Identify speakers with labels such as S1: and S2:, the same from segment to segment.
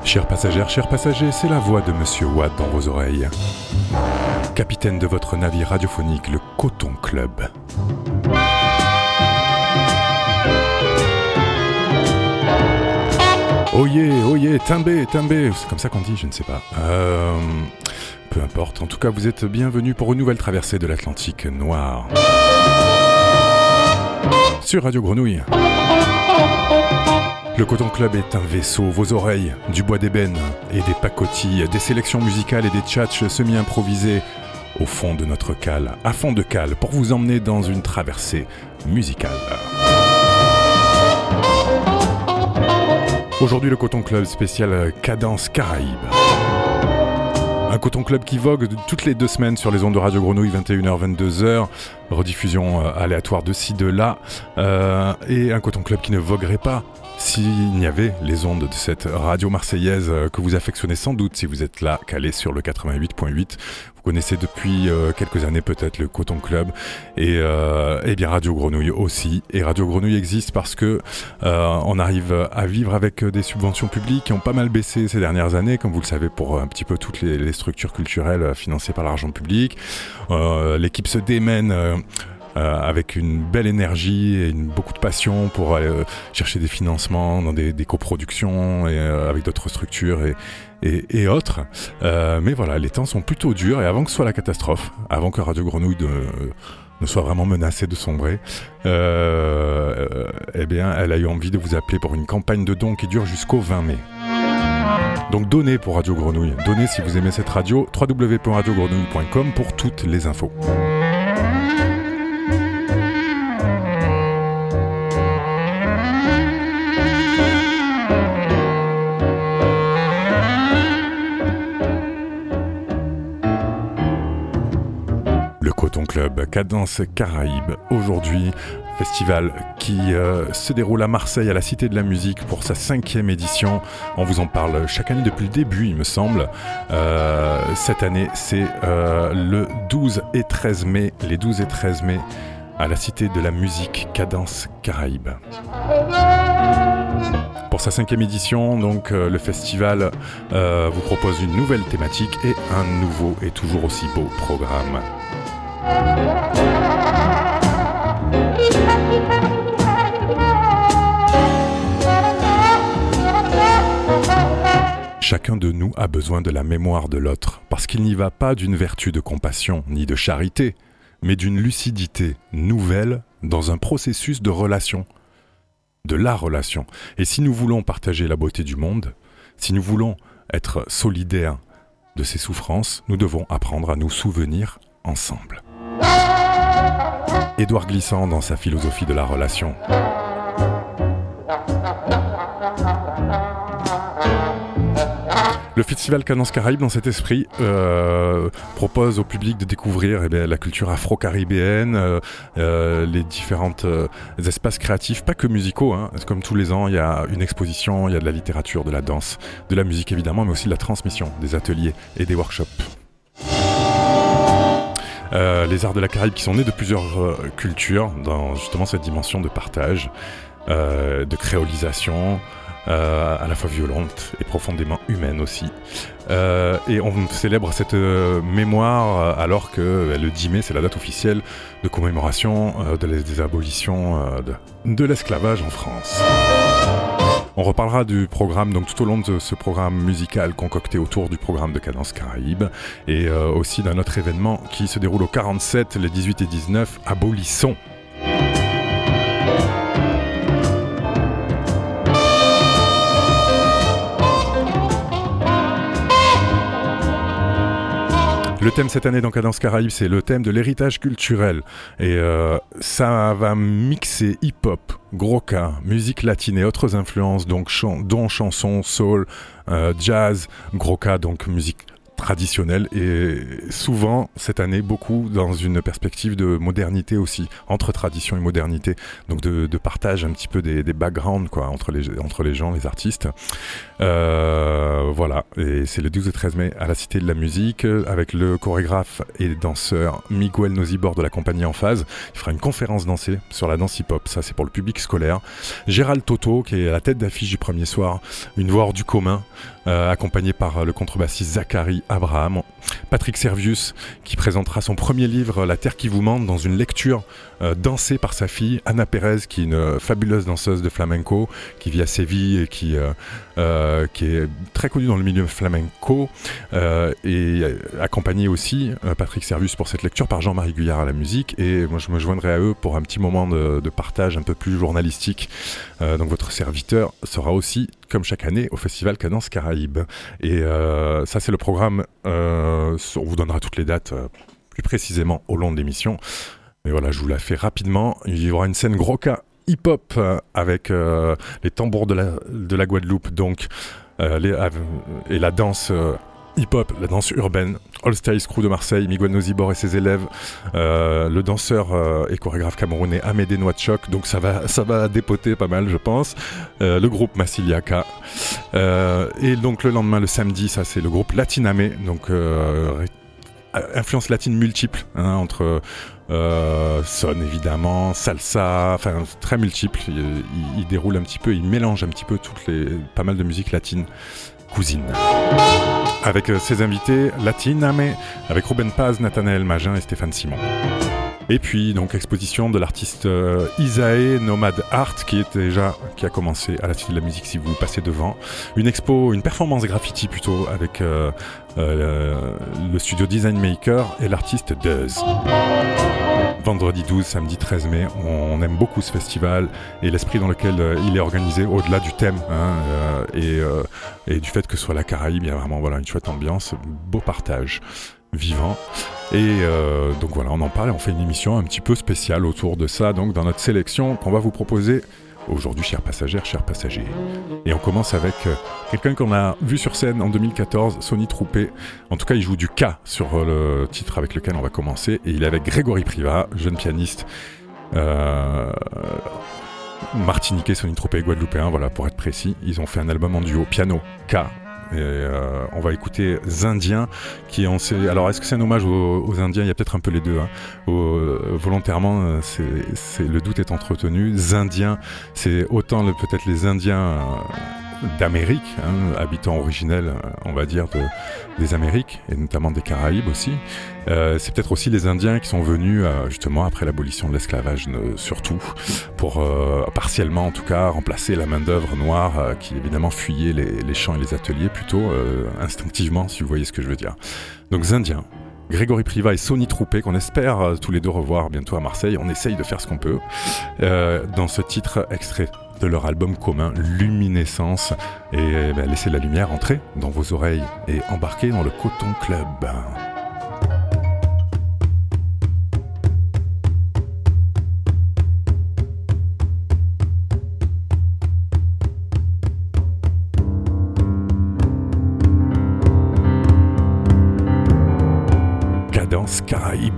S1: Chères passagères, chers passagers, c'est la voix de Monsieur Watt dans vos oreilles. Capitaine de votre navire radiophonique, le Coton Club. Oyez, timbé, c'est comme ça qu'on dit, je ne sais pas. Peu importe, en tout cas vous êtes bienvenus pour une nouvelle traversée de l'Atlantique noir. Sur Radio Grenouille. Le Coton Club est un vaisseau, vos oreilles, du bois d'ébène et des pacotilles, des sélections musicales et des tchatchs semi-improvisés au fond de notre cale, à fond de cale, pour vous emmener dans une traversée musicale. Aujourd'hui, le Coton Club spécial Cadence Caraïbe. Un Coton Club qui vogue toutes les 2 semaines sur les ondes de Radio Grenouille, 21h-22h, rediffusion aléatoire de ci, de là, et un Coton Club qui ne voguerait pas s'il n'y avait les ondes de cette radio marseillaise que vous affectionnez sans doute si vous êtes là, calé sur le 88.8. Vous connaissez depuis quelques années peut-être le Coton Club et bien Radio Grenouille aussi. Et Radio Grenouille existe parce que on arrive à vivre avec des subventions publiques qui ont pas mal baissé ces dernières années, comme vous le savez, pour un petit peu toutes les structures culturelles financées par l'argent public. L'équipe se démène avec une belle énergie et beaucoup de passion pour aller chercher des financements dans des coproductions et avec d'autres structures et autres. Mais voilà, les temps sont plutôt durs et avant que ce soit la catastrophe, avant que Radio Grenouille ne soit vraiment menacée de sombrer, eh bien, elle a eu envie de vous appeler pour une campagne de dons qui dure jusqu'au 20 mai. Donc donnez pour Radio Grenouille, donnez si vous aimez cette radio, www.radiogrenouille.com pour toutes les infos. Coton Club, Cadence Caraïbe, aujourd'hui, festival qui se déroule à Marseille, à la Cité de la Musique, pour sa 5e édition. On vous en parle chaque année depuis le début, il me semble. Cette année, c'est le 12 et 13 mai, les 12 et 13 mai, à la Cité de la Musique, Cadence Caraïbe. Pour sa 5e édition, donc, le festival vous propose une nouvelle thématique et un nouveau et toujours aussi beau programme. Chacun de nous a besoin de la mémoire de l'autre, parce qu'il n'y va pas d'une vertu de compassion ni de charité, mais d'une lucidité nouvelle dans un processus de relation, de la relation. Et si nous voulons partager la beauté du monde, si nous voulons être solidaires de ses souffrances, nous devons apprendre à nous souvenir ensemble. Édouard Glissant dans sa philosophie de la relation. Le festival Cadence Caraïbe, dans cet esprit, propose au public de découvrir la culture afro-caribéenne, les différents espaces créatifs, pas que musicaux, hein. Comme tous les ans, il y a une exposition, il y a de la littérature, de la danse, de la musique évidemment, mais aussi de la transmission, des ateliers et des workshops. Les arts de la Caraïbe qui sont nés de plusieurs cultures dans justement cette dimension de partage, de créolisation, à la fois violente et profondément humaine aussi. Et on célèbre cette mémoire alors que le 10 mai, c'est la date officielle de commémoration des abolitions de l'esclavage en France. On reparlera du programme donc tout au long de ce programme musical concocté autour du programme de Cadence Caraïbe et aussi d'un autre événement qui se déroule au 47, les 18 et 19, Abolissons. Le thème cette année dans Cadence Caraïbe, c'est le thème de l'héritage culturel. Et ça va mixer hip-hop, gros-ca, musique latine et autres influences, donc dont chansons, soul, jazz, gros-ca, donc musique traditionnelle et souvent cette année beaucoup dans une perspective de modernité aussi, entre tradition et modernité, donc de partage un petit peu des backgrounds quoi, entre les gens, les artistes. Voilà, et c'est le 12 et 13 mai à la Cité de la Musique avec le chorégraphe et danseur Miguel Nosibor de la compagnie En Phase. Il fera une conférence dansée sur la danse hip-hop, ça c'est pour le public scolaire. Gérald Toto qui est à la tête d'affiche du premier soir, une voix hors du commun, accompagné par le contrebassiste Zachary Abraham. Patrick Servius qui présentera son premier livre La Terre qui vous mente dans une lecture dansée par sa fille Anna Pérez qui est une fabuleuse danseuse de flamenco qui vit à Séville et qui est très connue dans le milieu flamenco et accompagné aussi Patrick Servius pour cette lecture par Jean-Marie Guyard à la musique et moi je me joindrai à eux pour un petit moment de partage un peu plus journalistique. Donc votre serviteur sera aussi comme chaque année au festival Cadence Caraïbes et ça c'est le programme, on vous donnera toutes les dates plus précisément au long de l'émission mais voilà je vous la fais rapidement. Il y aura une scène Groka hip-hop avec les tambours de la Guadeloupe donc et la danse hip-hop, la danse urbaine, All Styles Crew de Marseille, Miguel Nosibor et ses élèves, le danseur et chorégraphe camerounais Amédée Noitchoc, donc ça va dépoter pas mal je pense, le groupe Massiliaka, et donc le lendemain, le samedi, ça c'est le groupe Latiname, donc influence latine multiple, hein, entre son évidemment, salsa, enfin très multiple, il déroule un petit peu, il mélange un petit peu pas mal de musique latine cousine. Avec ses invités Latiname, avec Ruben Paz, Nathanaël Magin et Stéphane Simon. Et puis donc exposition de l'artiste Isae Nomad Art qui a commencé à la Cité de la Musique si vous passez devant. Une performance graffiti plutôt avec le studio Design Maker et l'artiste Duz. Vendredi 12, samedi 13 mai, on aime beaucoup ce festival et l'esprit dans lequel il est organisé au-delà du thème et du fait que ce soit la Caraïbe, il y a vraiment une chouette ambiance, beau partage vivant et donc voilà on en parle et on fait une émission un petit peu spéciale autour de ça donc dans notre sélection qu'on va vous proposer aujourd'hui chères passagères, chers passagers et on commence avec quelqu'un qu'on a vu sur scène en 2014, Sonny Troupé, en tout cas il joue du K sur le titre avec lequel on va commencer et il est avec Grégory Privat, jeune pianiste martiniquais, Sonny Troupé, guadeloupéen, voilà pour être précis, ils ont fait un album en duo piano K. Et on va écouter Zindiens qui alors est-ce que c'est un hommage aux Indiens? Il y a peut-être un peu les deux hein. Volontairement le doute est entretenu. Zindiens c'est autant peut-être les Indiens d'Amérique, hein, habitants originels on va dire des Amériques et notamment des Caraïbes aussi. C'est peut-être aussi les Indiens qui sont venus justement après l'abolition de l'esclavage surtout pour partiellement en tout cas remplacer la main d'œuvre noire qui évidemment fuyait les champs et les ateliers plutôt instinctivement si vous voyez ce que je veux dire. Donc Zindiens, Grégory Privat et Sonny Troupé qu'on espère tous les deux revoir bientôt à Marseille. On essaye de faire ce qu'on peut dans ce titre extrait de leur album commun Luminescence et laissez la lumière entrer dans vos oreilles et embarquez dans le Coton Club. Cadence Caraïbes.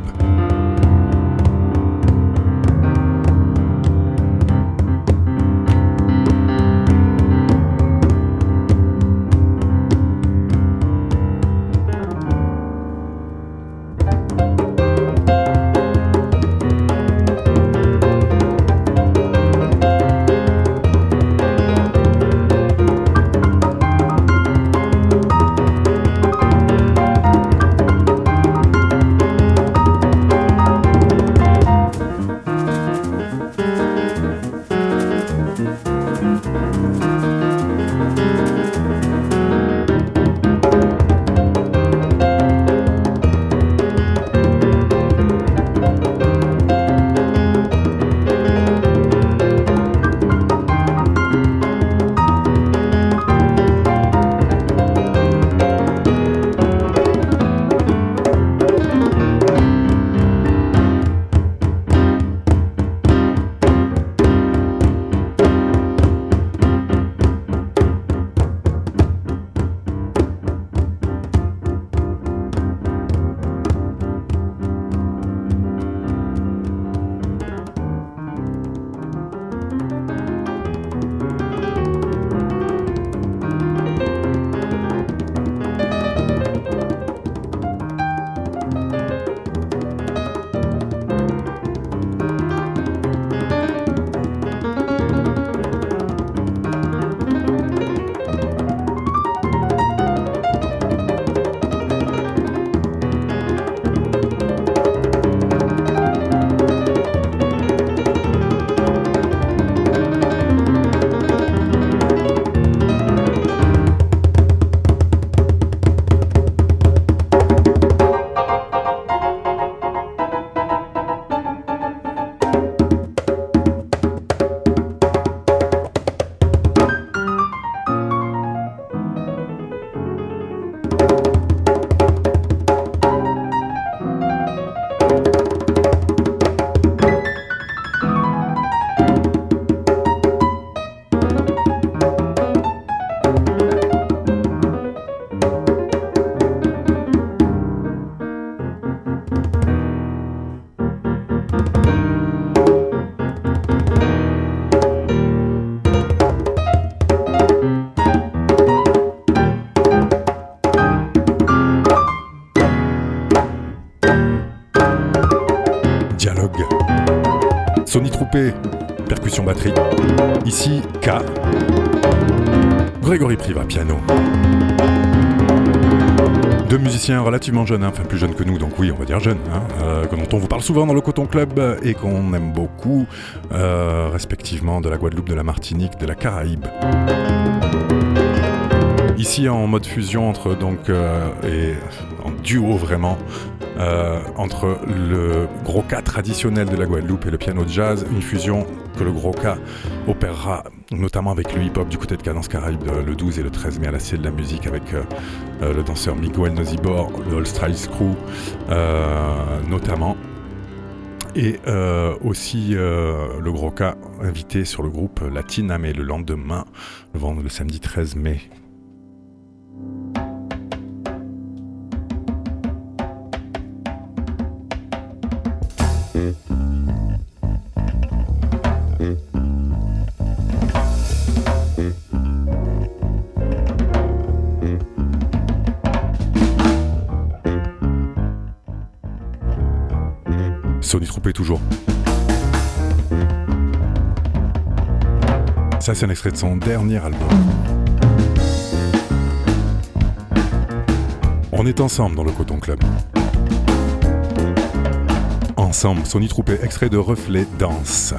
S1: Troupé, percussion batterie. Ici, K. Grégory Priva, piano. Deux musiciens relativement jeunes, enfin plus jeunes que nous, donc oui, on va dire jeunes, dont on vous parle souvent dans le Coton Club et qu'on aime beaucoup, respectivement de la Guadeloupe, de la Martinique, de la Caraïbe. Ici en mode fusion entre et en duo vraiment entre le gros K traditionnel de la Guadeloupe et le piano de jazz, une fusion que le gros K opérera notamment avec le hip-hop du côté de Cadence Caraïbe le 12 et le 13 mai à la Cité de la Musique avec le danseur Miguel Nozibor, le All Styles Crew notamment. Et aussi le gros K invité sur le groupe Latinam le lendemain, le samedi 13 mai. Sony Troupé toujours. Ça c'est un extrait de son dernier album. On est ensemble dans le Coton Club. Ensemble, Sony Troupé, extrait de Reflet Danse.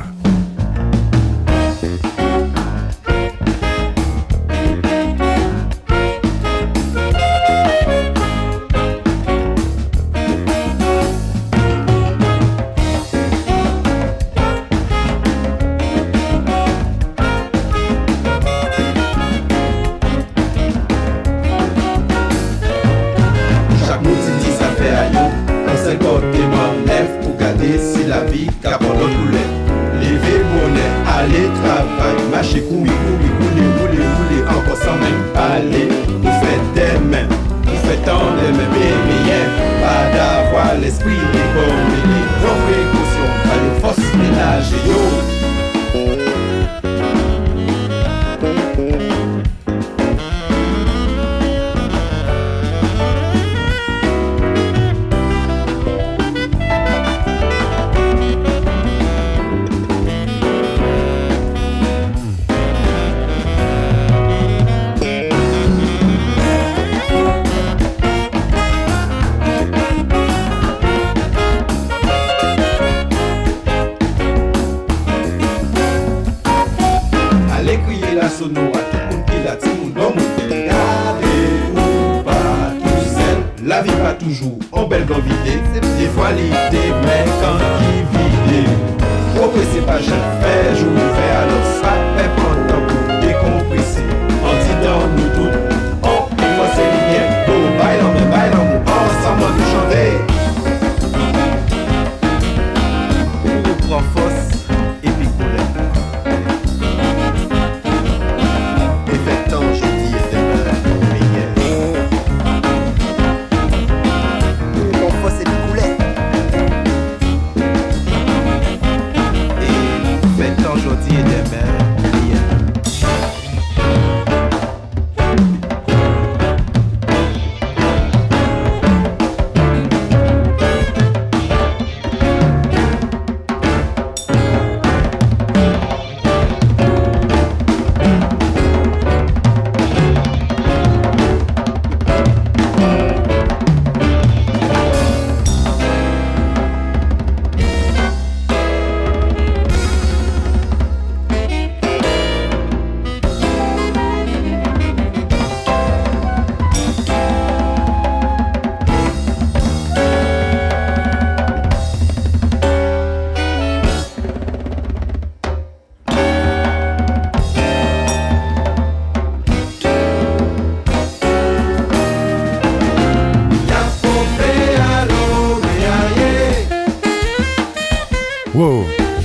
S1: Wow.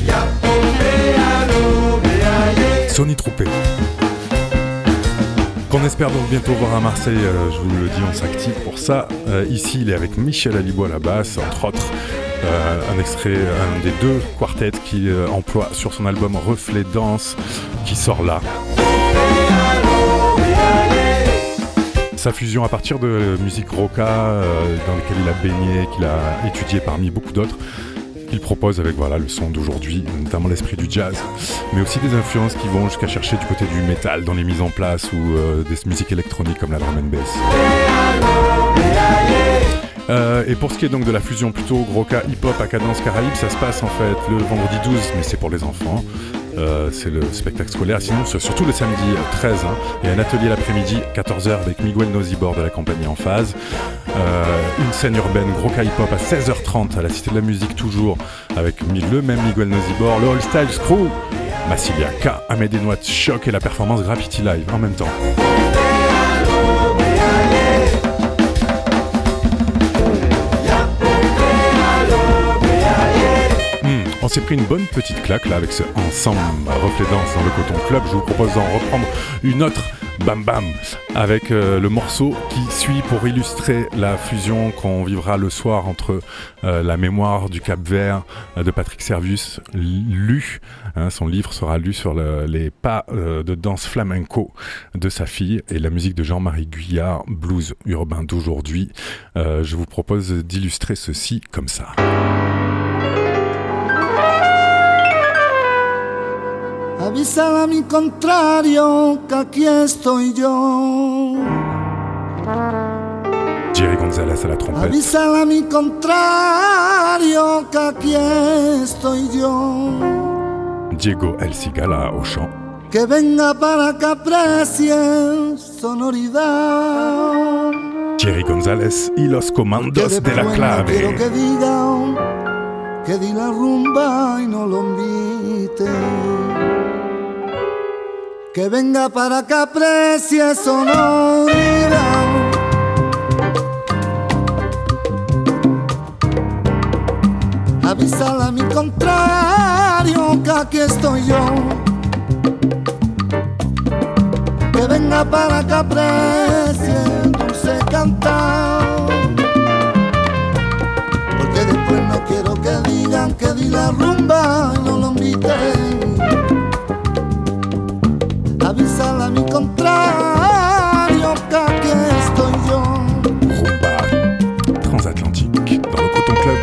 S1: Sony Troupé. Qu'on espère donc bientôt voir à Marseille, je vous le dis, on s'active pour ça. Ici, il est avec Michel Alibo à la basse, entre autres. Un extrait, un des deux quartets qu'il emploie sur son album Reflet Danse, qui sort là. Sa fusion à partir de musique rocka, dans laquelle il a baigné, qu'il a étudié parmi beaucoup d'autres, qu'il propose avec voilà, le son d'aujourd'hui, notamment l'esprit du jazz, mais aussi des influences qui vont jusqu'à chercher du côté du métal dans les mises en place ou des musiques électroniques comme la drum and bass. Et pour ce qui est donc de la fusion plutôt gros-ca hip-hop à cadence caraïbe, ça se passe en fait le vendredi 12, mais c'est pour les enfants. C'est le spectacle scolaire. Sinon, surtout le samedi 13, il y a un atelier l'après-midi, 14h, avec Miguel Nosibor de la compagnie En Phase. Une scène urbaine, gros-ca hip-hop à 16h30 à la Cité de la Musique, toujours avec le même Miguel Nosibor, le All Styles Crew, Massilia K, Amédée Noite, Choc et la performance Graffiti Live en même temps. On s'est pris une bonne petite claque là avec ce ensemble Reflet Danse dans le Coton Club. Je vous propose d'en reprendre une autre, Bam Bam, avec le morceau qui suit pour illustrer la fusion qu'on vivra le soir entre la mémoire du Cap-Vert de Patrick Servus, lu, son livre sera lu sur les pas de danse flamenco de sa fille, et la musique de Jean-Marie Guyard, blues urbain d'aujourd'hui. Je vous propose d'illustrer ceci comme ça.
S2: Avísale a mi contrario que aquí estoy yo.
S1: Jerry González à la trompette.
S2: Avísale a mi contrario que aquí estoy yo.
S1: Diego El Cigala au chant.
S2: Que venga para que aprecie sonoridad.
S1: Jerry González y los comandos de la clave.
S2: Quiero que diga que di la rumba y no lo invite. Que venga para que aprecie sonoridad. Avísale a mi contrario que aquí estoy yo. Que venga para que aprecie dulce cantar. Porque después no quiero que digan que di la rumba y no lo inviten. Avísale a mi contrario que aquí estoy yo.
S1: Rumba transatlantique dans le Coton Club.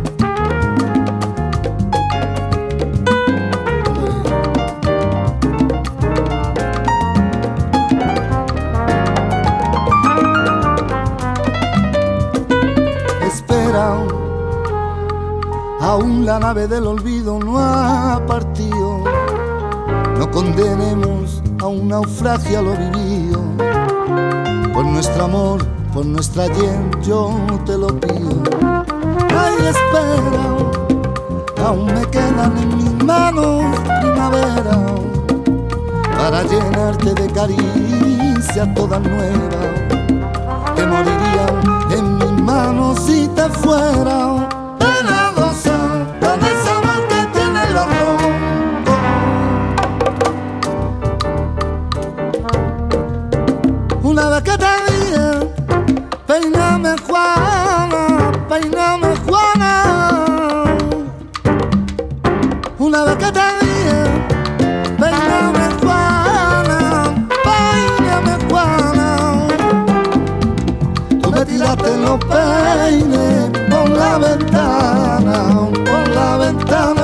S2: Espera, aún la nave del olvido no ha partido. No condenemos a un naufragio a lo vivido. Por nuestro amor, por nuestra ayer, yo te lo pido. Ay, espera, aún me quedan en mis manos primavera para llenarte de caricias todas nuevas que morirían en mis manos si te fuera. Penadosa, con esa voz que tiene el horror. Una vez que te dije, peíname Juana, peíname Juana. Una vez que te dije, peíname Juana, peíname Juana. Tú me tiraste los peines por la ventana, por la ventana.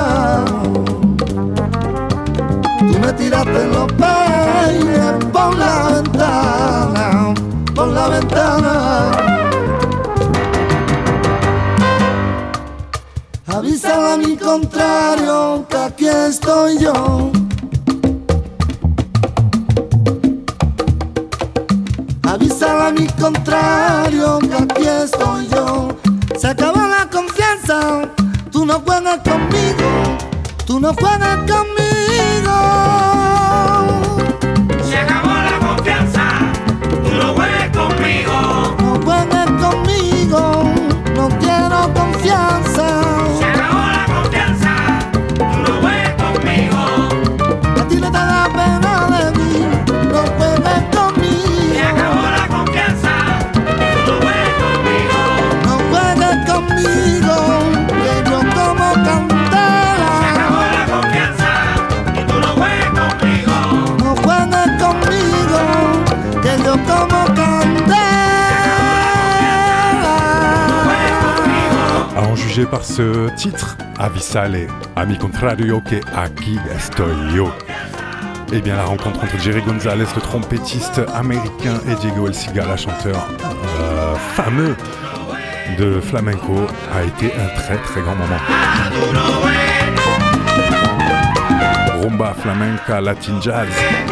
S2: Tú me tiraste los peines por la ventana, por la ventana. Avísale a mi contrario que aquí estoy yo. Avísale a mi contrario que aquí estoy yo. Se acabó la confianza, tú no juegas conmigo, tú no juegas conmigo.
S3: Se acabó la confianza, tú no juegues conmigo.
S2: No juegues conmigo, no quiero confianza.
S3: Se acabó la confianza, tú no juegues conmigo.
S2: A ti no te da pena de mí, no juegues conmigo.
S3: Se acabó la confianza, tú no juegues conmigo.
S2: No juegues conmigo, que yo como candela.
S3: Se acabó la confianza,
S1: obligé par ce titre, Avisale, a mi contrario que aquí estoy yo. Eh bien, la rencontre entre Jerry González, le trompettiste américain, et Diego El Cigala, chanteur fameux de flamenco, a été un très très grand moment. Rumba, flamenca, latin jazz.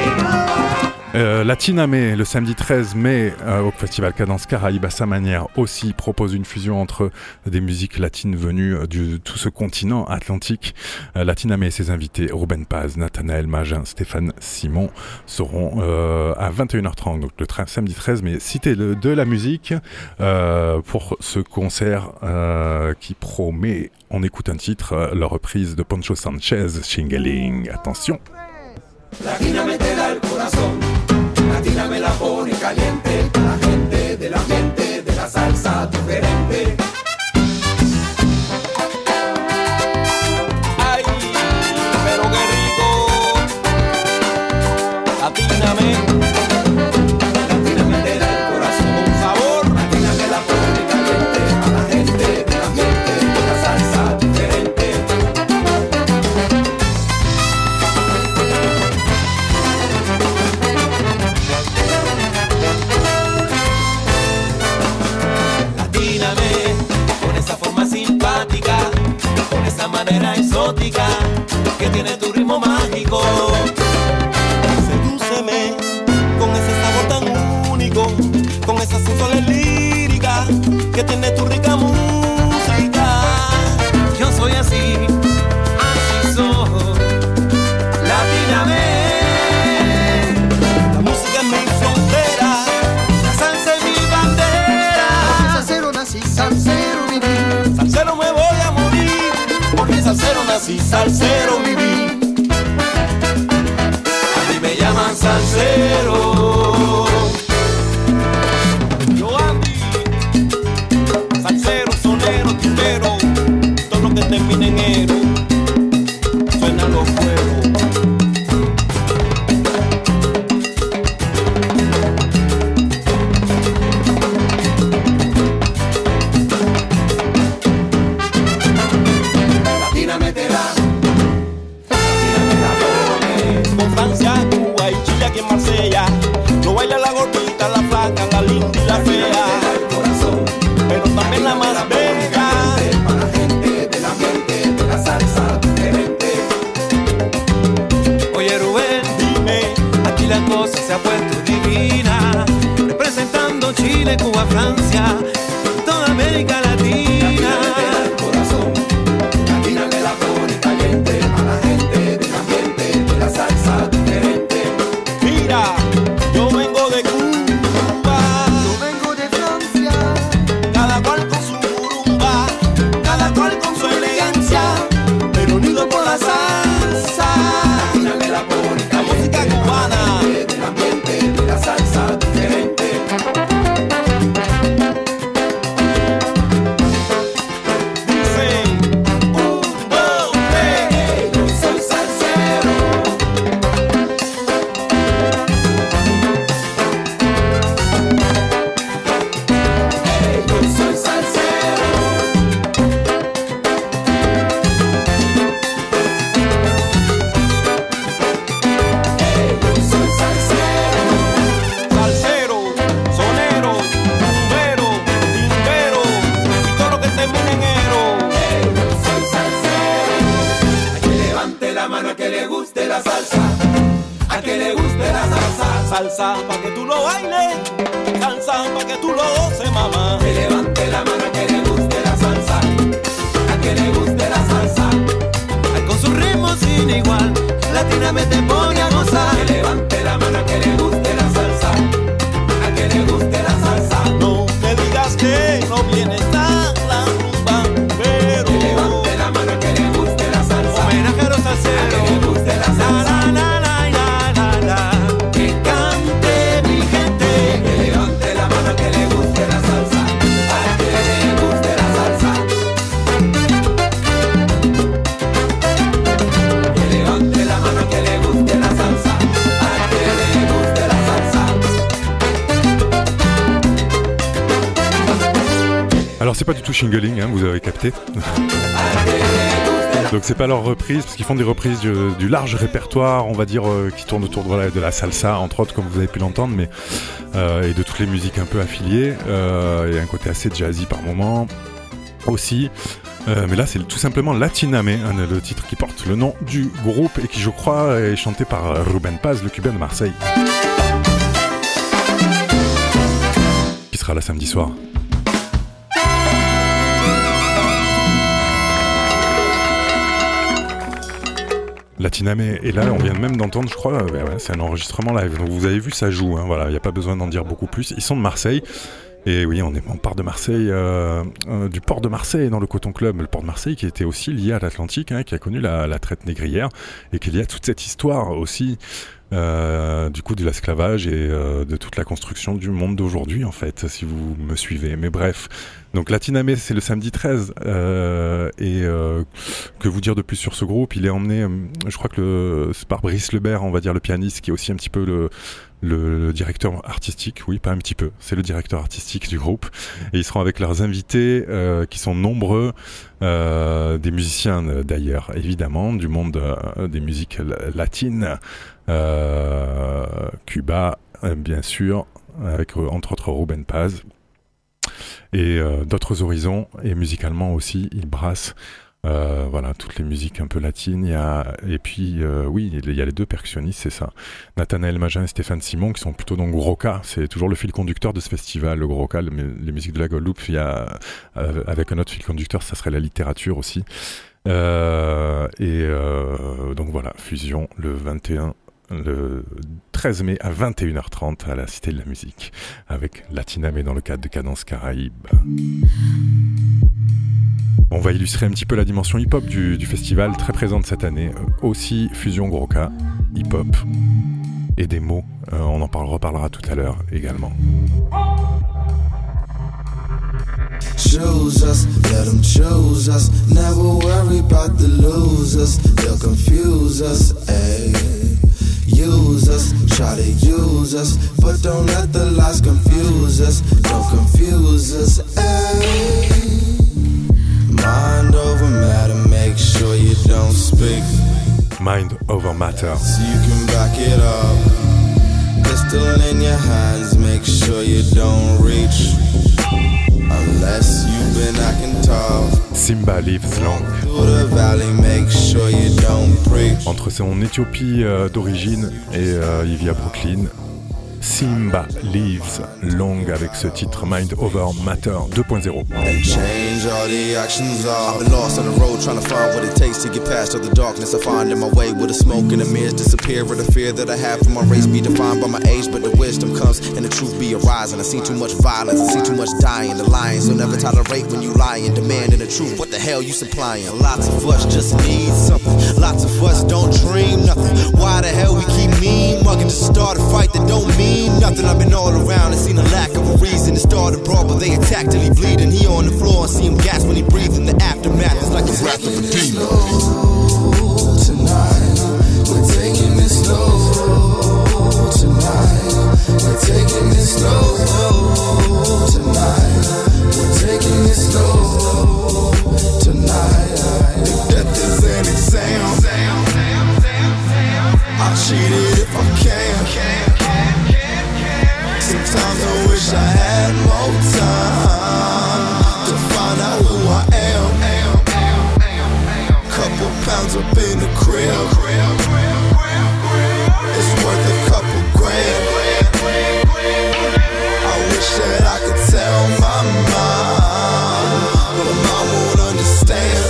S1: Latinamé, le samedi 13 mai, au festival Cadence Caraïbes, à sa manière aussi, propose une fusion entre des musiques latines venues de tout ce continent atlantique. Latinamé et ses invités, Ruben Paz, Nathanaël Magin, Stéphane Simon, seront à 21h30, donc le samedi 13 mai, cité de la musique pour ce concert qui promet, on écoute un titre, la reprise de Poncho Sanchez, Chingaling. Attention.
S4: Latina me te da el corazón, Latina me la pone caliente, la gente del ambiente, de la salsa diferente. Ay, pero qué rico, Latina me te da el corazón con sabor, Latina me la pone caliente, a la gente del ambiente, de la salsa diferente. Con esa manera exótica que tiene tu ritmo mágico. Sedúceme con ese sabor tan único, con esa sensualidad lírica que tiene tu rica música. Yo soy así, así soy. Latiname. La música es mi frontera, la salsa es mi bandera.
S2: Salsero nací, salsero viví.
S4: Salsero me voy a morir, porque salsero nací, salsero viví. A mí me llaman salsero. Yo Andy, salsero, sonero, timbero, todo lo que termine en ero, suena los fuegos.
S5: Cuba, Francia, toda América Latina.
S4: Latina me la pone caliente, a la gente del ambiente, de la salsa diferente. Mira, yo vengo de Cuba,
S2: Yo vengo de Francia,
S4: cada cual con su rumba, cada cual con su elegancia, pero unido por la salsa. Latina me la pone caliente, la música cubana, del ambiente, de la salsa diferente. Salsa pa' que tú lo bailes, salsa pa' que tú lo goces, mamá. Que levante la mano a que le guste la salsa, a que le guste la salsa.
S5: Ay, con su ritmo sin igual, Latina me te pone a gozar.
S4: Que levante la mano a que le guste la salsa, a que le guste la salsa.
S5: No me digas que no viene la rumba, pero
S4: que levante la mano a que le guste la salsa,
S5: homenajero salsero,
S4: a que le guste la salsa.
S1: Alors c'est pas du tout Shingling, hein, vous avez capté. Donc c'est pas leur reprise, parce qu'ils font des reprises du large répertoire, on va dire, qui tourne autour de la salsa, entre autres, comme vous avez pu l'entendre, mais et de toutes les musiques un peu affiliées. Il y a un côté assez jazzy par moment aussi. Mais là c'est tout simplement Latiname, hein, le titre qui porte le nom du groupe et qui, je crois, est chanté par Rubén Paz, le Cubain de Marseille, qui sera là samedi soir. Latiname, et là on vient même d'entendre, je crois, c'est un enregistrement live, donc vous avez vu, ça joue, hein, voilà, il n'y a pas besoin d'en dire beaucoup plus. Ils sont de Marseille, et oui, on part de Marseille, du port de Marseille, dans le Coton Club, le port de Marseille qui était aussi lié à l'Atlantique, hein, qui a connu la traite négrière, et qui est lié à toute cette histoire aussi, du coup de l'esclavage et de toute la construction du monde d'aujourd'hui, en fait, si vous me suivez. Mais bref, donc Latiname, c'est le samedi 13, et que vous dire de plus sur ce groupe? Il est emmené, je crois que c'est par Brice Lebert, on va dire le pianiste, qui est aussi un petit peu le directeur artistique, oui, pas un petit peu, c'est le directeur artistique du groupe, et ils seront avec leurs invités qui sont nombreux, des musiciens d'ailleurs, évidemment, du monde des musiques latines, Cuba, bien sûr, avec entre autres Rubén Paz, et d'autres horizons, et musicalement aussi, ils brassent voilà, toutes les musiques un peu latines. Et puis, oui, il y a les deux percussionnistes, c'est ça. Nathanaël Magin et Stéphane Simon, qui sont plutôt dans Groka. C'est toujours le fil conducteur de ce festival, le Groka, les musiques de la Guadeloupe. Il y a, avec un autre fil conducteur, ça serait la littérature aussi. Donc voilà, fusion le 13 mai à 21h30 à la Cité de la Musique, avec Latiname dans le cadre de Cadence Caraïbes. On va illustrer un petit peu la dimension hip-hop du festival, très présente cette année. Aussi fusion Groka, hip-hop et des mots. On en reparlera tout à l'heure également.
S6: Choose us, let them choose us. Never worry about the losers. They'll confuse us, ayy. Use us, try to use us, but don't let the lies confuse us. Don't confuse us, ayy. Mind over matter, make sure you don't speak.
S1: Mind over matter.
S6: So you can back it up. Pistol in your hands, make sure you don't reach. Unless you've been acting tough.
S1: Simba lives long.
S6: Through the valley, make sure you don't preach.
S1: Entre son Éthiopie d'origine et il vit à Brooklyn. Simba lives long avec ce titre Mind Over Matter 2.0.
S6: And change all the actions of. I've been lost on the road trying to find what it takes to get past all the darkness I find in my way. With the smoke and the mirrors disappear, or the fear that I have for my race be defined by my age. But the wisdom comes and the truth be arising. I seen too much violence, I seen too much dying. The lions will never tolerate when you lying, demanding the truth. What the hell you supplying? Lots of us just need something. Lots of us don't dream nothing. Why the hell we keep mean mugging to start a fight that don't mean nothing? I've been all around and seen a lack of a reason to start a brawl, but they attack till he bleeding. He on the floor and see him gasp when he breathes in the aftermath. It's like the wrath of a demon.
S2: Tonight, we're taking it slow. Tonight, we're taking it slow. Tonight, we're taking it slow. Tonight, if death is an exam, I'll cheat it if I can. Sometimes I wish I had more time to find out who I am. Couple pounds up in the crib, it's worth a couple grand. I wish that I could tell my mom, but my mom won't understand.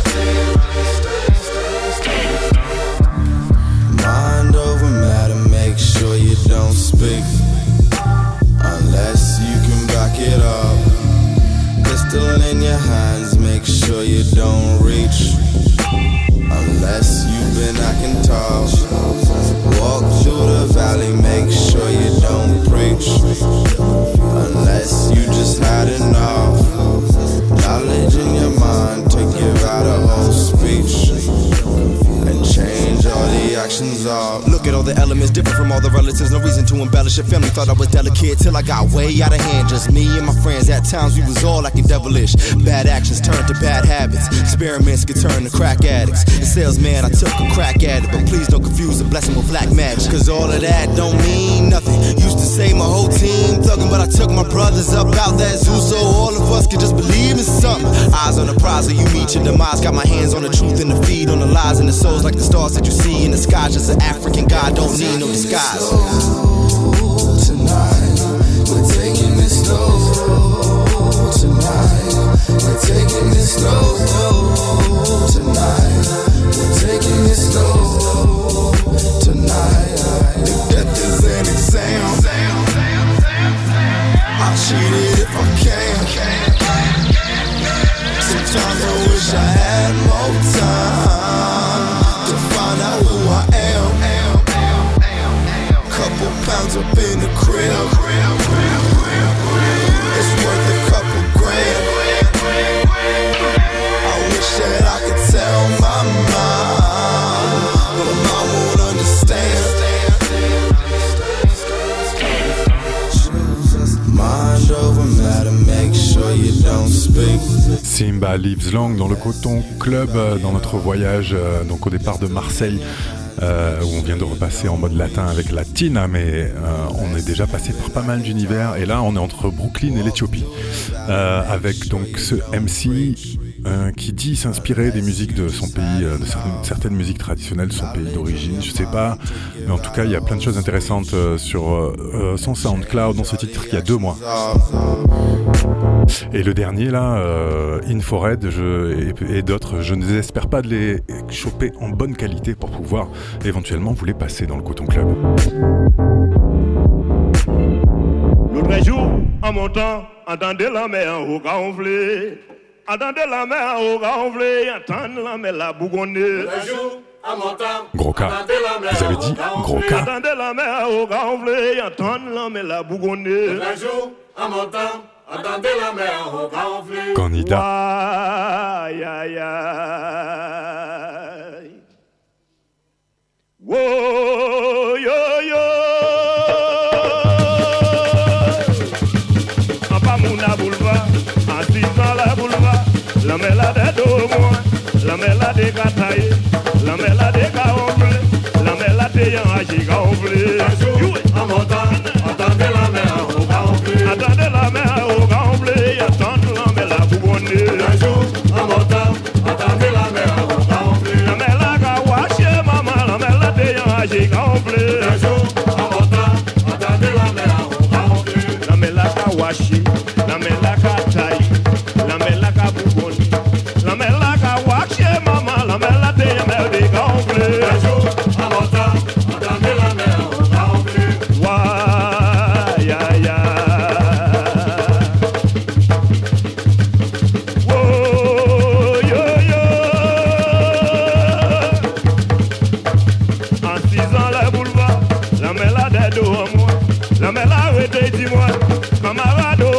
S2: Mind over matter, make sure you don't speak. Unless you can back it up. Pistol in your hands, make sure you don't reach. Unless you've been acting tough. Walk through the valley, make sure you don't preach. Unless you just had enough knowledge in your mind to give out a whole speech and change all the actions of.
S4: Look at all the elements different from all the relatives. No reason to
S6: to embellish your family. Thought I was delicate till I got way out of hand. Just me and my friends. At times we was all acting devilish. Bad actions turned to bad habits. Experiments could turn to crack addicts. The salesman, I took a crack at it, but please don't confuse the blessing with black magic. Cause all of that don't mean nothing. Used to say my whole team thuggin', but I took my brothers up out that zoo so all of us could just believe in something. Eyes on the prize, or you meet your demise. Got my hands on the truth and the feed on the lies and the souls like the stars that you see in the sky. Just an African God, don't need no disguise.
S2: Tonight, we're taking it slow. Tonight, we're taking it slow. Tonight, we're taking it slow. Tonight, if death is an exam, I'll cheat it if I can. Sometimes I wish I had more time to find out who I am. Couple pounds up in the crib, it's worth a couple grand. I wish that I could tell my mom, but mom won't understand. Mind over matter, make sure you don't speak.
S1: Simba Lives Long dans le Coton Club, dans notre voyage donc au départ de Marseille, où on vient de repasser en mode latin avec la Tina, mais on est déjà passé par pas mal d'univers, et là on est entre Brooklyn et l'Éthiopie, avec donc ce MC qui dit s'inspirer des musiques de son pays, de certaines musiques traditionnelles de son pays d'origine, je sais pas, mais en tout cas il y a plein de choses intéressantes sur son SoundCloud dans ce titre qui a 2 mois. Et le dernier là, Infrared et d'autres, je ne désespère pas de les choper en bonne qualité pour pouvoir éventuellement vous les passer dans le Coton Club.
S3: L'autre jour, en montant, entendez la mer au gonflé. Entendez la mer au gonflé, entendez la mer la bougonnée.
S1: Gros cas, vous avez dit gros cas.
S3: Entendez la mer au gonflé, entendez la mer la bougonnée.
S7: Entendez la mer au gonflé.
S1: Candidat.
S3: Aïe, aïe, aïe. Wo, yo, yo. En Pamouna boulevard, en 6 dans la boulevard, la mélade d'Omo, la mélade Kataye, la mélade Kaonflé, la mélade Yanji Kaonflé.
S7: En montant, entendez la mer au gonflé.
S3: Attendez la mer au gonflé, attendez la mer la bougonnée.
S7: Un jour, en montant, entendez la mer au gonflé.
S3: La mer la kawache, maman, la mer la Yanji Kaonflé.
S7: Un jour, en montant, entendez la mer au gonflé.
S3: La mer la kawache, la mer la Kataye, la mer la Kabougoni, la mer la kawache, maman, la mer la Yanji Kaonflé.
S7: Un jour, en montant, entendez la mer au gonflé.
S3: Why, ya, ya. Whoa, yo, yo. En 6 ans, le boulevard, la mélade de moi, la mélade de dis-moi, camarade.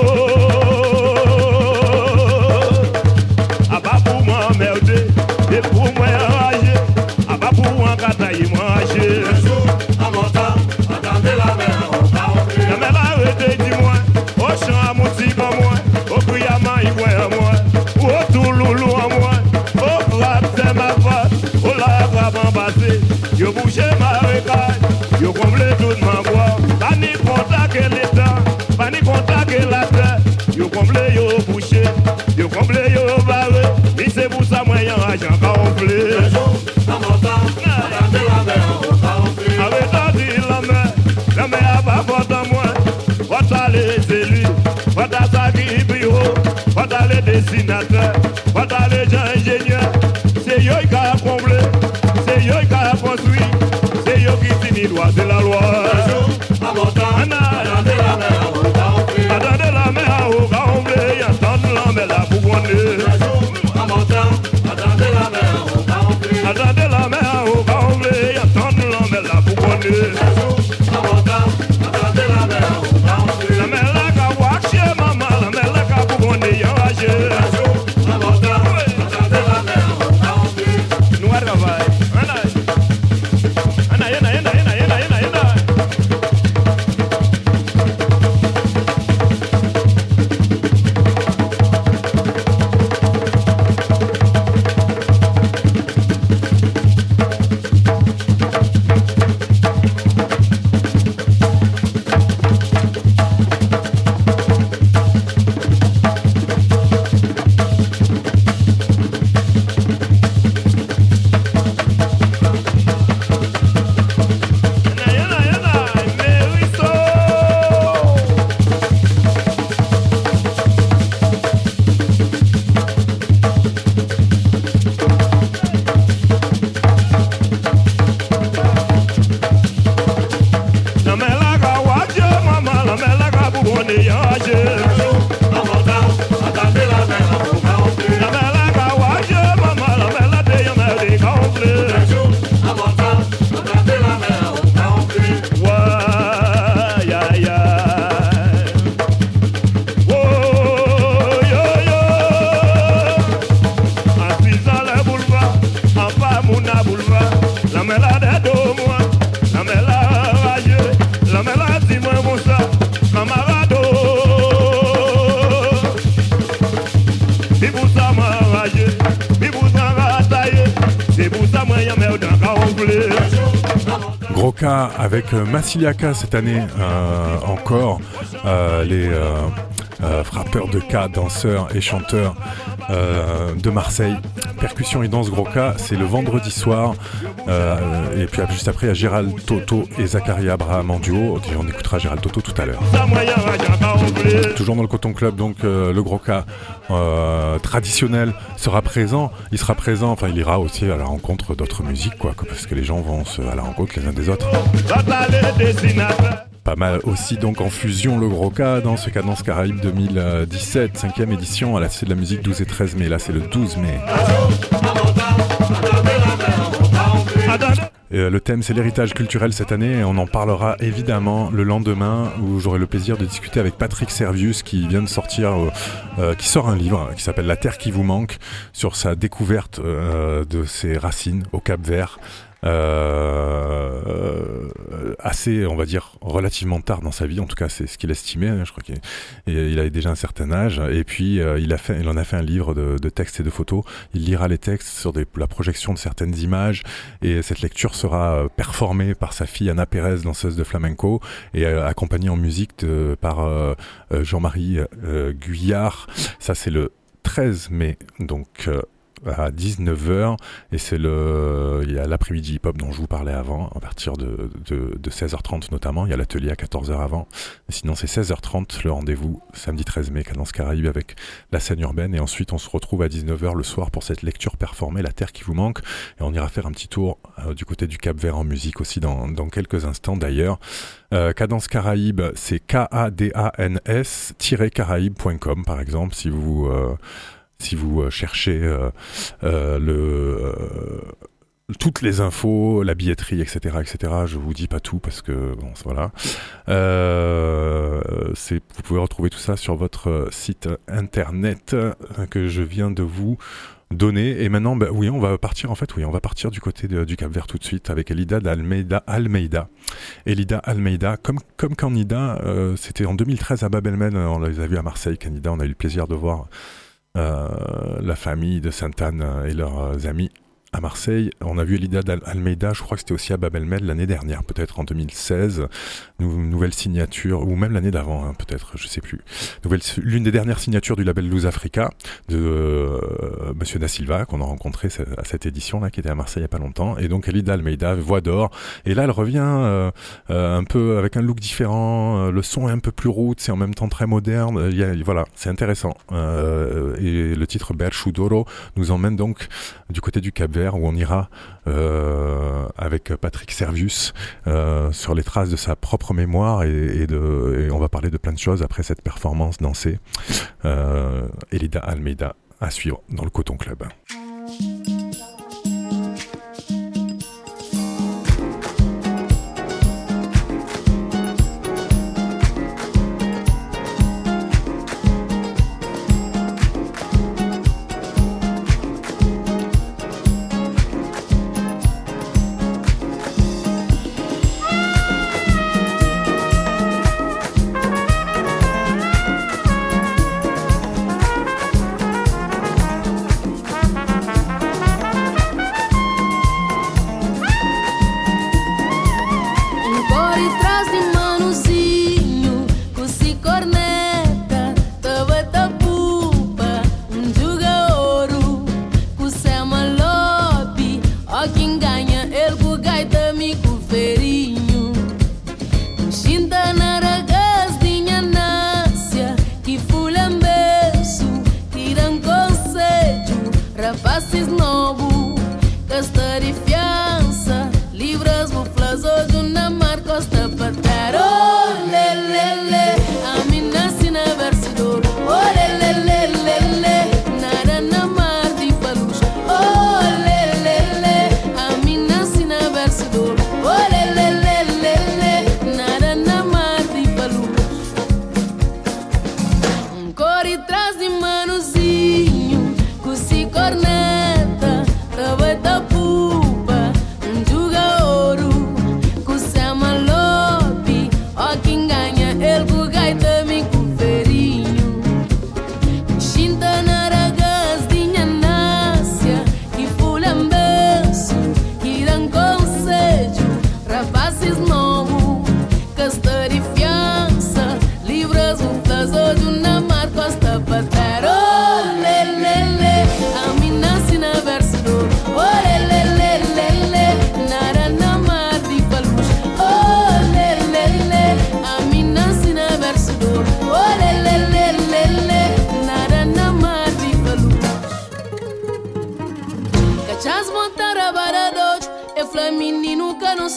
S3: Ah, pas pour m'emmerder, et pour moi enrager, ah, pas pour moi catailler, moi hacher.
S7: Un jour, en montant, entendez la mer au gonflé.
S3: La mer arrêtée, dis-moi, au champ à moutique en moi, au Kuyama, il voit en moi, au Touloulou en moi, au Frat, c'est ma face, au lac à m'embasser, yo bouché ma récaille, yo comblé toute ma voix, pas ni contact l'État, pas ni contact la terre, yo comblé, yo bouché, yo comblé, yo barré, mais c'est pour ça, moi, y'en a j'en gonflé.
S7: Un jour, en montant, entendez la mer au gonflé.
S3: Arrêtez la mer a pas porte à moi. Voilà les élus, voilà ça qui bureau, voilà les dessinateurs, voilà les ingénieurs. C'est eux qui a comblé, c'est eux qui a construit, c'est eux qui finit droit, c'est la loi.
S7: Un jour, en montant, entendez la mer au gonflé.
S3: Attendez la mer au gonflé, attendez la mer la bougonnée.
S7: Un jour, en montant, entendez la mer au gonflé.
S3: Attendez la mer au gonflé, attendez la mer la bougonnée.
S7: Un jour, en montant, entendez la mer au gonflé.
S3: La mer la kawache, maman, la mer la kabougonnée, y'en a
S7: Un jour,
S1: Groka avec Massiliaka cette année encore, les frappeurs de K, danseurs et chanteurs de Marseille. Percussion et danse Groka, c'est le vendredi soir. Et puis juste après, il y a Gérald Toto et Zakaria Abraham en duo. On écoutera Gérald Toto tout à l'heure. Toujours dans le Coton Club, donc le Groka traditionnel sera présent. Il sera présent, enfin il ira aussi à la rencontre d'autres musiques, quoi, parce que les gens vont à la rencontre les uns des autres. Pas mal aussi donc en fusion le Groka dans ce Cadence Caraïbe 2017, 5e édition à la Cité de la Musique 12 et 13 mai. Là c'est le 12 mai. Le thème c'est l'héritage culturel cette année et on en parlera évidemment le lendemain où j'aurai le plaisir de discuter avec Patrick Servius qui vient de sortir, qui sort un livre qui s'appelle La Terre qui vous manque sur sa découverte de ses racines au Cap-Vert. Assez, on va dire, relativement tard dans sa vie, en tout cas c'est ce qu'il estimait, je crois qu'il avait déjà un certain âge, et puis il en a fait un livre de textes et de photos. Il lira les textes sur la projection de certaines images, et cette lecture sera performée par sa fille Anna Pérez, danseuse de flamenco, et accompagnée en musique par Jean-Marie Guyard. Ça c'est le 13 mai, donc à 19h, et il y a l'après-midi hip-hop dont je vous parlais avant, à partir de 16h30 notamment. Il y a l'atelier à 14h avant, mais sinon c'est 16h30 le rendez-vous, samedi 13 mai, Cadence Caraïbe avec la scène urbaine, et ensuite on se retrouve à 19h le soir pour cette lecture performée, La Terre qui vous manque, et on ira faire un petit tour du côté du Cap-Vert en musique aussi dans quelques instants d'ailleurs. Cadence Caraïbe, c'est KADANS-caraïbe.com par exemple, si vous cherchez toutes les infos, la billetterie, etc., je vous dis pas tout parce que bon, voilà. Vous pouvez retrouver tout ça sur votre site internet que je viens de vous donner. Et maintenant, on va partir du côté du Cap-Vert tout de suite avec Elida Almeida. Elida Almeida, comme Candida, c'était en 2013 à Bab el-Med, on les a vus à Marseille. Candida, on a eu le plaisir de voir la famille de Sainte-Anne et leurs amis à Marseille. On a vu Elida Almeida, je crois que c'était aussi à Bab el-Med l'année dernière, peut-être en 2016. Nouvelle signature, ou même l'année d'avant, peut-être, je sais plus. L'une des dernières signatures du label Luz Africa de Monsieur Da Silva, qu'on a rencontré à cette édition-là, qui était à Marseille il n'y a pas longtemps. Et donc Elida Almeida, voix d'or. Et là, elle revient un peu avec un look différent. Le son est un peu plus roots, c'est en même temps très moderne. Voilà, c'est intéressant. Et le titre Berchu d'Oro nous emmène donc du côté du Cap-Vert, où on ira avec Patrick Servius sur les traces de sa propre mémoire et on va parler de plein de choses après cette performance dansée. Elida Almeida à suivre dans le Coton Club.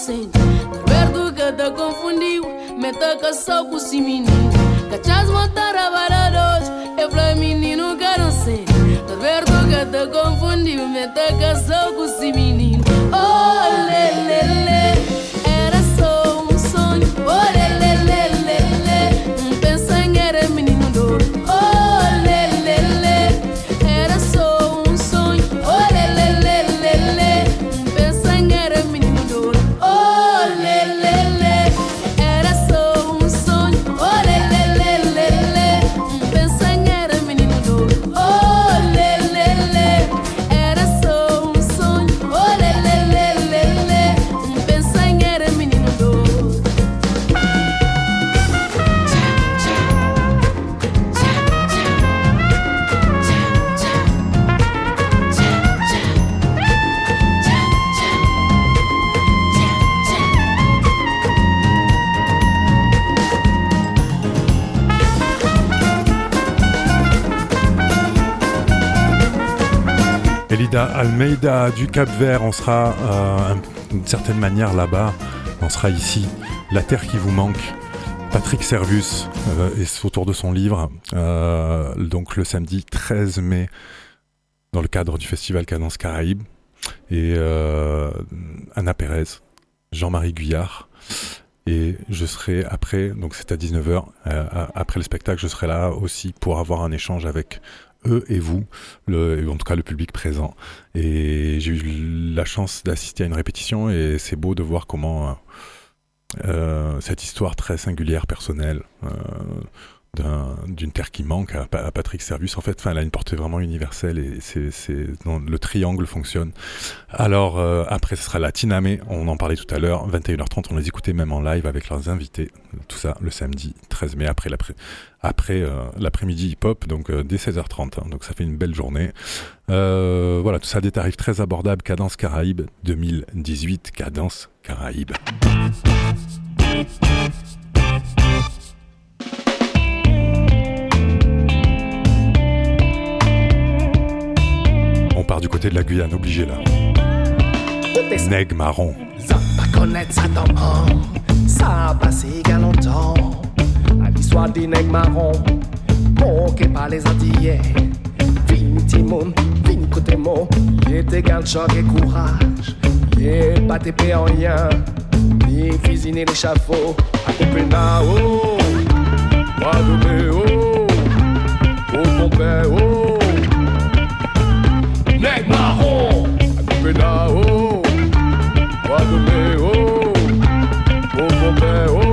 S8: inocente. Alberto que te confundiu, me te casou com esse menino. Cachas montar a varados, é pra menino que não sei. Alberto que te confundiu, me te casou com esse menino. Oh, lê, lê, lê, era só sonho. Oh, lê, lê, lê, lê, lê, pensando era menino doido. Oh, lê, lê, lê, era só sonho. Oh, lê, lê, lê, lê, lê, pensando era menino doido. Oh, lê, lê, lê, era só sonho. Oh, lê, lê, lê, lê, lê, pensando era menino doido. Oh, lê, lê, lê, era só sonho. Oh, lê, lê, lê, lê, lê, pensando era menino doido.
S1: Elida Almeida du Cap-Vert, on sera d'une certaine manière là-bas, on sera ici, la terre qui vous manque. Patrick Servus est autour de son livre, donc le samedi 13 mai, dans le cadre du festival Cadence Caraïbes, et Anna Pérez, Jean-Marie Guyard, et je serai après, donc c'est à 19h, après le spectacle, je serai là aussi pour avoir un échange avec eux et vous, en tout cas le public présent. Et j'ai eu la chance d'assister à une répétition et c'est beau de voir comment cette histoire très singulière, personnelle, d'une terre qui manque à Patrick Servus, en fait, elle a une portée vraiment universelle et le triangle fonctionne. Alors après ce sera la Tinamé, on en parlait tout à l'heure, 21h30, on les écoutait même en live avec leurs invités, tout ça le samedi 13 mai après l'après-midi hip-hop, donc dès 16h30, hein, donc ça fait une belle journée. Voilà, tout ça à des tarifs très abordables. Cadence Caraïbes 2018, Cadence Caraïbes. On part du côté de la Guyane, obligé là. Nègre marron.
S9: Ça pas connaître ça dans ça a passé il y a longtemps. À l'histoire des nègres marrons, moqués par les Antillais. Vini Timon, vini côté mot, il était garde choc et courage. Il est pas tépé en rien, ni cuisiner l'échafaud. À Copenhague, Guadeloupe, au Pompey, nègre marron, à Copenhague, Guadeloupe, au Pompey,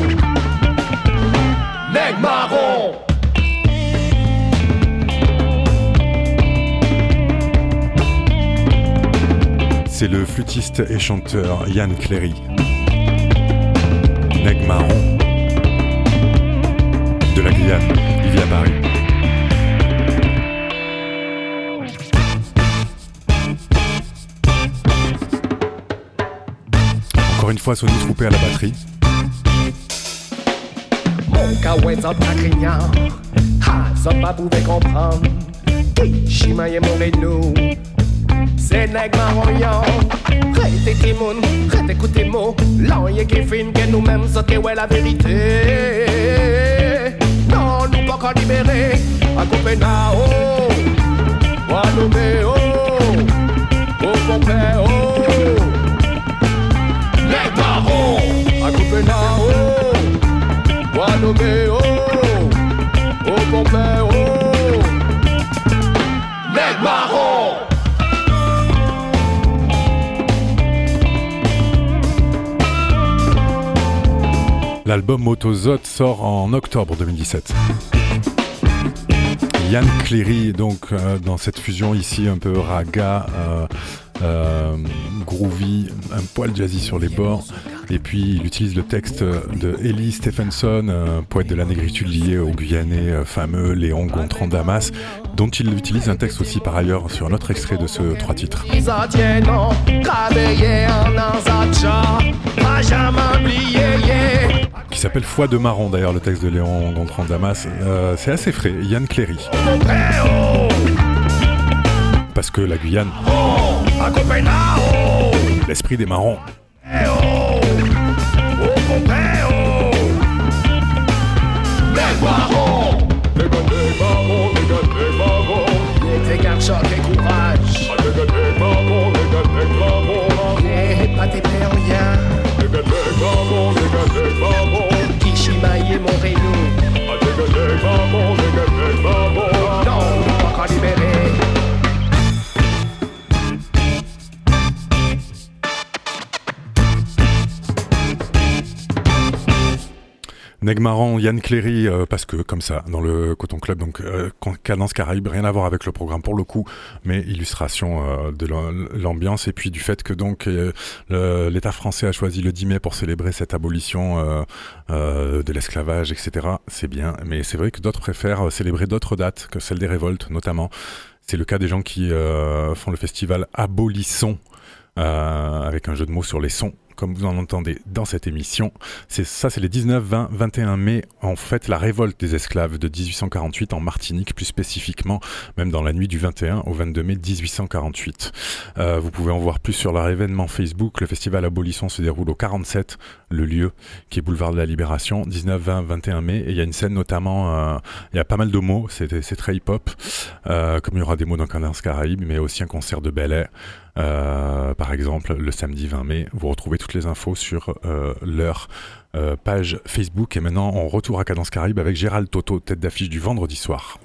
S9: nègre marron.
S1: C'est le flûtiste et chanteur Yann Cléry. Nègre marron de la Guyane, il vit à Paris. Encore une fois, Sonny Troupé à la batterie.
S9: Mon caouette en pacrignard, ça pas pouvait comprendre. Qui chimaille mon genou, c'est nègre marron. Rete Timon, rete écoutez mots. L'an y'a qui fin que nous-mêmes sauter ouais la vérité. Non, nous pas qu'à libérer. À Copenhague, Guadeloupe, au Pompey, nègre marron. À Copenhague, Guadeloupe, au Pompey, nègre marron.
S1: L'album Motozot sort en octobre 2017. Yann Cléry, donc dans cette fusion ici un peu raga, groovy, un poil jazzy sur les bords, et puis il utilise le texte de Ellie Stephenson, poète de la négritude lié au Guyanais fameux Léon Gontran Damas, dont il utilise un texte aussi par ailleurs sur un autre extrait de ce 3 titres. Qui s'appelle Foi de Marron d'ailleurs, le texte de Léon Gontran Damas. C'est assez frais, Yann Cléry. Parce que la Guyane, l'esprit des marrons.
S9: Tes garçons, tes courage. Pas tes péoriens. Kishimaï et Montréal. Non, pas encore libéré.
S1: Negmaran, Yann Cléry, parce que comme ça, dans le Coton Club, donc Cadence Caraïbe, rien à voir avec le programme pour le coup, mais illustration de l'ambiance et puis du fait que donc l'État français a choisi le 10 mai pour célébrer cette abolition de l'esclavage, etc. C'est bien, mais c'est vrai que d'autres préfèrent célébrer d'autres dates que celle des révoltes, notamment. C'est le cas des gens qui font le festival Abolissons, avec un jeu de mots sur les sons, comme vous en entendez dans cette émission. C'est les 19, 20, 21 mai, en fait, la révolte des esclaves de 1848 en Martinique, plus spécifiquement, même dans la nuit du 21 au 22 mai 1848. Vous pouvez en voir plus sur leur événement Facebook. Le festival Abolition se déroule au 47, le lieu, qui est boulevard de la Libération, 19, 20, 21 mai. Et il y a une scène notamment, il y a pas mal de mots, c'est très hip-hop, comme il y aura des mots dans Cadence Caraïbe, mais aussi un concert de Bel Air. Par exemple, le samedi 20 mai, vous retrouvez toutes les infos sur leur page Facebook. Et maintenant, on retourne à Cadence Caraïbe avec Gérald Toto, tête d'affiche du vendredi soir.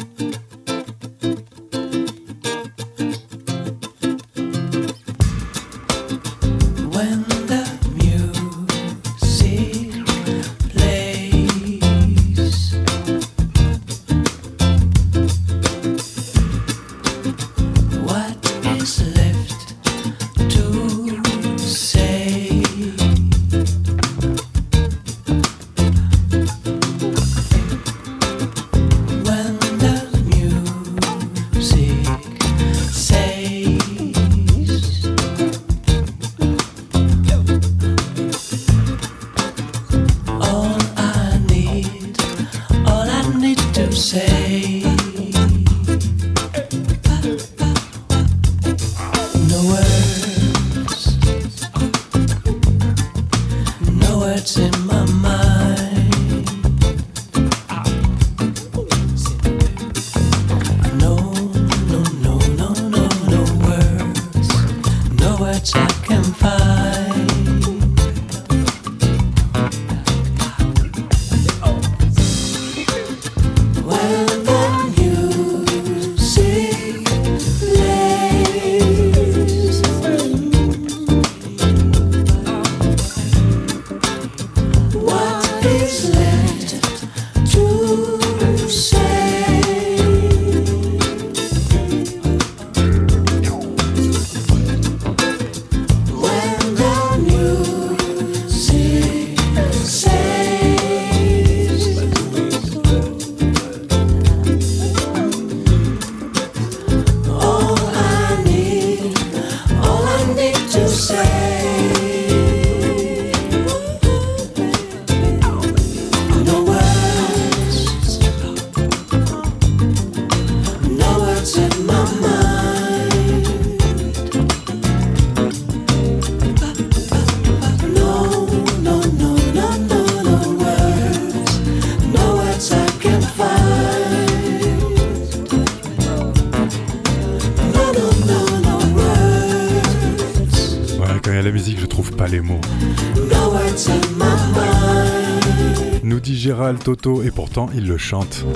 S1: Nous dit Gérald Toto, et pourtant il le chante.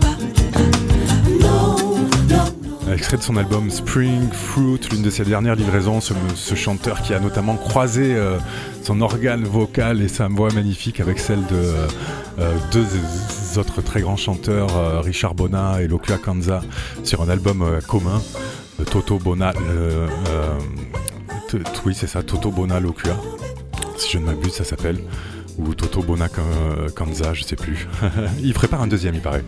S1: Extrait de son album Spring Fruit, l'une de ses dernières livraisons, ce chanteur qui a notamment croisé son organe vocal et sa voix magnifique avec celle de deux autres très grands chanteurs, Richard Bona et Lokua Kanza, sur un album commun, Toto Bona, oui c'est ça, Toto Bona Lokua, si je ne m'abuse ça s'appelle, ou Toto Bona Kanza, je sais plus. Il prépare un deuxième, il paraît.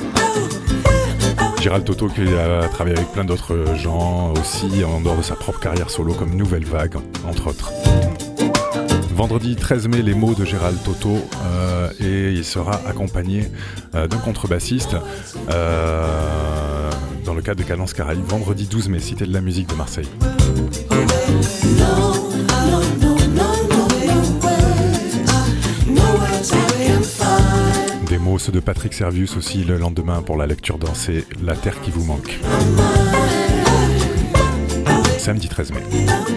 S1: Gérald Toto qui a travaillé avec plein d'autres gens aussi, en dehors de sa propre carrière solo, comme Nouvelle Vague, entre autres. Vendredi 13 mai, les mots de Gérald Toto, et il sera accompagné d'un contrebassiste dans le cadre de Cadence Caraïbe. Vendredi 12 mai, Cité de la musique de Marseille. Des mots, ceux de Patrick Servius aussi, le lendemain pour la lecture dansée, La Terre qui vous manque. Samedi 13 mai.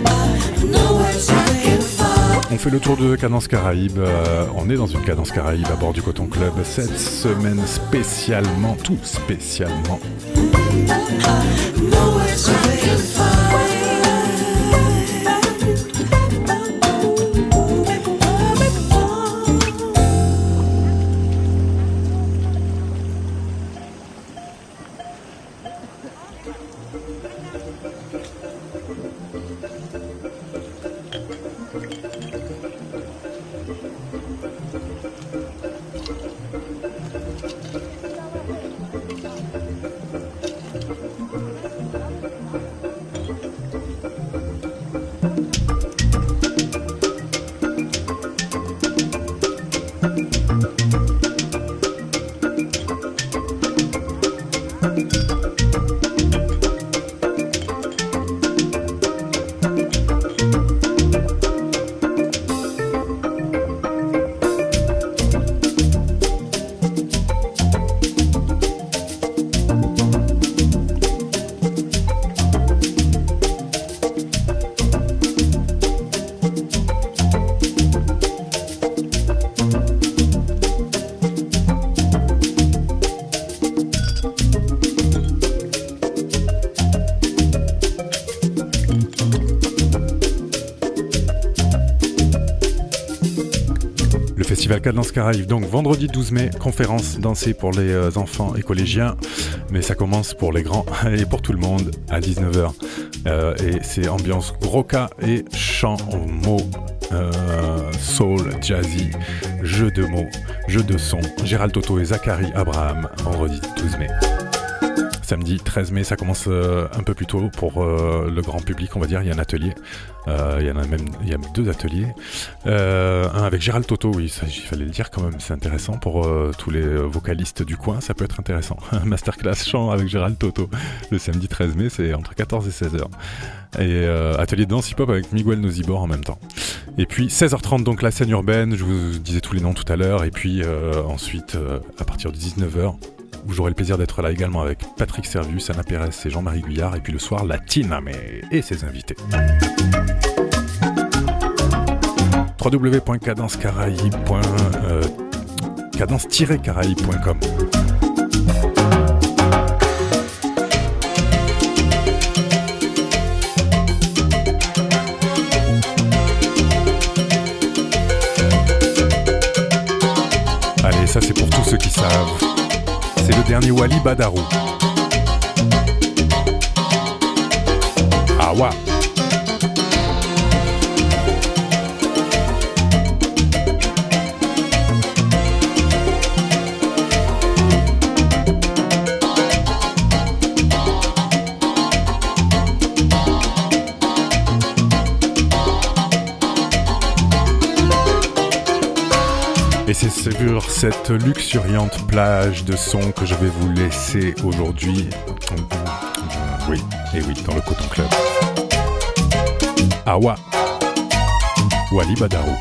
S1: On fait le tour de Cadence Caraïbe, on est dans une Cadence Caraïbe à bord du Coton Club cette semaine spécialement, tout spécialement. Cadence Caraïbe, donc vendredi 12 mai, conférence dansée pour les enfants et collégiens, mais ça commence pour les grands et pour tout le monde à 19h. Et c'est ambiance gros cas et chant en mots, soul, jazzy, jeu de mots, jeu de son. Gérald Toto et Zachary Abraham, vendredi 12 mai. Samedi 13 mai, ça commence un peu plus tôt pour le grand public, on va dire. Il y a un atelier, il y a deux ateliers. Un avec Gérald Toto, oui, il fallait le dire quand même, c'est intéressant pour tous les vocalistes du coin, ça peut être intéressant. Masterclass chant avec Gérald Toto, le samedi 13 mai, c'est entre 14 et 16h. Et atelier de danse hip-hop avec Miguel Nozibor en même temps. Et puis 16h30, donc la scène urbaine, je vous disais tous les noms tout à l'heure, et puis ensuite, à partir de 19h, où j'aurai le plaisir d'être là également avec Patrick Servius, Anna Pérez et Jean-Marie Guyard, et puis le soir, la Tina et ses invités. www.cadence-caraïbe.com. Allez, ça c'est pour tous ceux qui savent. C'est le dernier Wally Badarou. Ah ouais. Et c'est sur cette luxuriante plage de son que je vais vous laisser aujourd'hui. Oui, et oui, dans le Coton Club. Awa, Wally Badarou.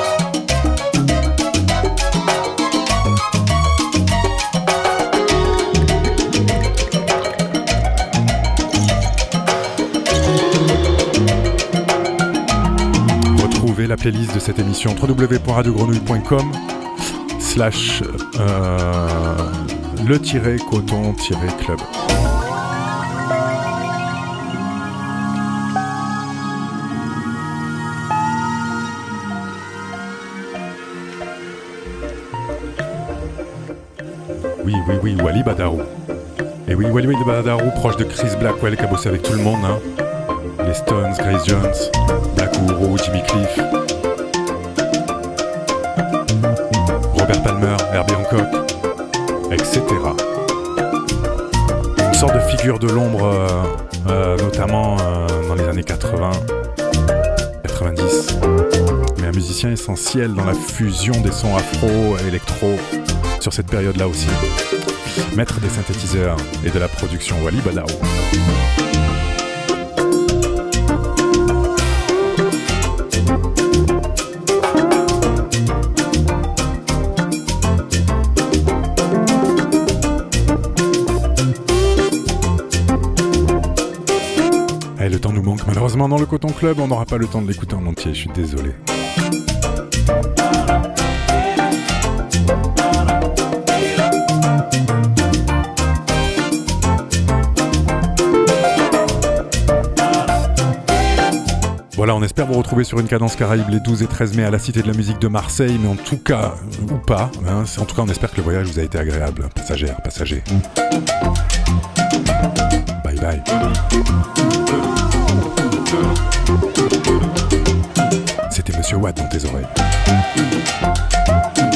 S1: Retrouvez la playlist de cette émission www.radiogrenouille.com / le-coton-club. Oui, Wally Badarou. Et oui, Wally Badarou, proche de Chris Blackwell, qui a bossé avec tout le monde, hein. Les Stones, Grace Jones, Black Uhuru, Jimmy Cliff, Robert Palmer, Herbie Hancock, etc. Une sorte de figure de l'ombre, notamment dans les années 80, 90. Mais un musicien essentiel dans la fusion des sons afro et électro sur cette période-là aussi. Maître des synthétiseurs et de la production, Wally Badarou. temps nous manque malheureusement dans le Coton Club, on n'aura pas le temps de l'écouter en entier, je suis désolé. Voilà, on espère vous retrouver sur une Cadence Caraïbe les 12 et 13 mai à la Cité de la Musique de Marseille, mais en tout cas, ou pas, hein, en tout cas on espère que le voyage vous a été agréable, passagers. Bye bye. C'était Monsieur Watt dans tes oreilles.